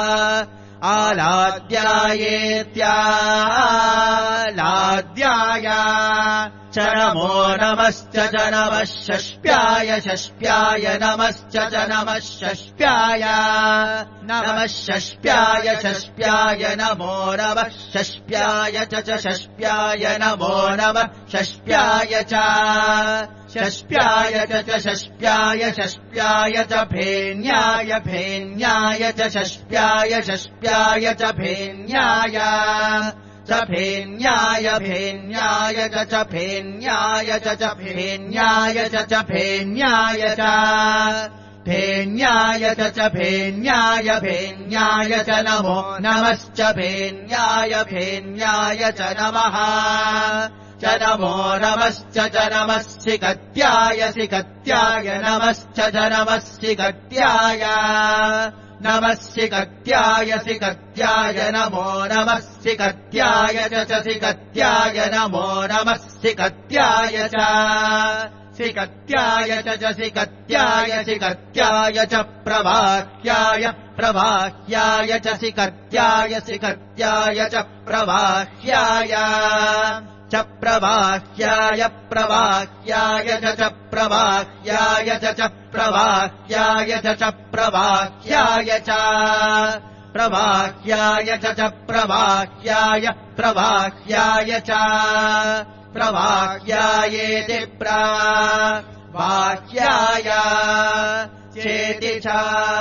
आलाद्यायेत्यालाद्याय च नमो नमश्च च नमः षष्प्याय षष्प्याय नमश्च च नमः षष्प्याय नमः षष्प्याय षष्प्याय नमो नमः षष्प्याय च च षष्प्याय नमो नमः षष्प्याय च षष्प्याय च च षष्प्याय षष्प्याय च फेन्याय फेन्याय च षष्प्याय षष्प्याय च फेन्याय च फेन्याय फेन्याय च च फेन्याय च च फेन्याय च च फेन्याय च फेन्याय च च फेन्याय फेन्याय च नमो नमश्च फेन्याय फेन्याय च नमः च नमो नमश्च च नमः सिकत्याय सिकत्याय नमश्च च नमः सिकत्याय नमः सिकत्याय सिकत्याय नमो नमः सिकत्याय च च सिकत्याय नमो नमः सिकत्याय च सिकत्याय च च सिकत्याय सिकत्याय च प्रवाह्याय प्रवाह्याय च सिकत्याय सिकत्याय च प्रवाह्याय च प्रवाह्याय प्रवाह्याय च च प्रवाह्याय च च प्रवाह्याय च च प्रवाह्याय च प्रवाह्याय च च प्रवाह्याय प्रवाह्याय च प्रवाह्यायेति प्रवाह्याय चेति च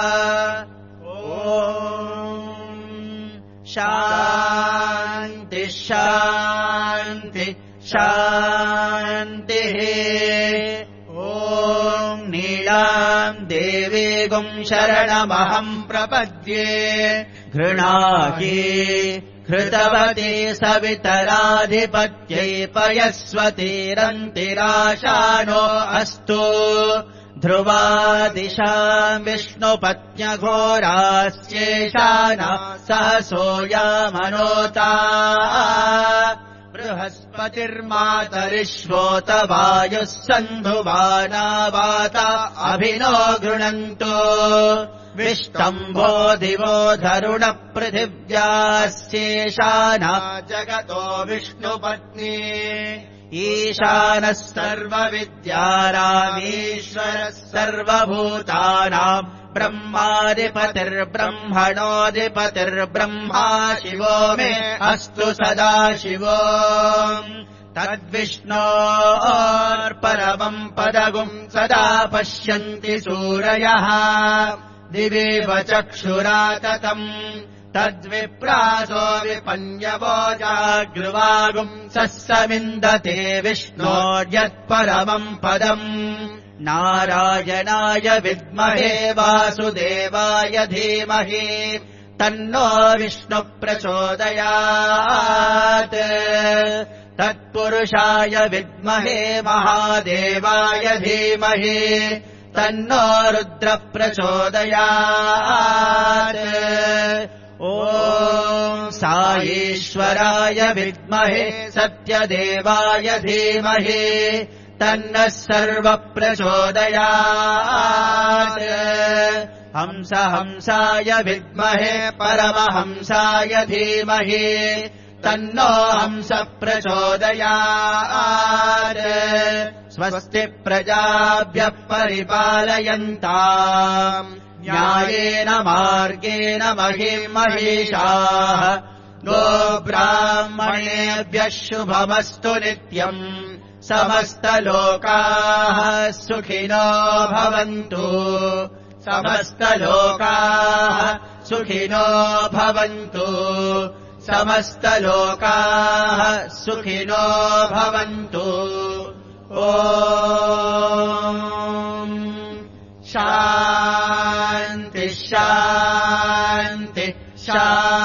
शान्ति शान्ति शान्तिः ॐ नीलाम् देवीगुम् शरणमहम् प्रपद्ये घृणाहि हृतवती सवितराधिपत्यै पयस्वतीरन्तिराशानो अस्तु ध्रुवा दिशाम् विष्णुपत्न्यघोरास्येषाना सहसोऽयामनोता बृहस्पतिर्मातरिश्वोत वायुः सन्धुवाना वाता अभिनो गृणन्तो विष्टम्भो दिवो धरुण पृथिव्यास्येषाना जगतो विष्णुपत्नी ईशानः सर्वविद्यानामीश्वरः सर्वभूतानाम् ब्रह्माधिपतिर्ब्रह्मणोऽधिपतिर्ब्रह्मा शिवो मे अस्तु सदा शिवो तद्विष्णोर्परमम् पदगुम् सदा पश्यन्ति सूरयः दिवेव चक्षुराततम् तद्विप्रासो विपन्यवो जागृवागुम् सस्समिन्दते विष्णोर्यत्परमम् पदम् नारायणाय विद्महे वासुदेवाय धीमहि तन्नो विष्णुः प्रचोदयात् तत्पुरुषाय विद्महे महादेवाय धीमहि तन्नो रुद्रः प्रचोदयात् ॐ साईश्वराय विद्महे सत्यदेवाय धीमहि तन्नः सर्वप्रचोदयात् हंस हंसाय विद्महे परमहंसाय धीमहि तन्नो हंस प्रचोदयात् स्वस्ति प्रजाभ्यः परिपालयन्ताम् न्यायेन मार्गेण महिम् महिषाः गोब्राह्मणेभ्यः शुभमस्तु नित्यम् समस्तलोकाः सुखिनो भवन्तु समस्तलोकाः सुखिनो भवन्तु समस्तलोकाः सुखिनो भवन्तु ॐ शान्ति शान्ति शान्ति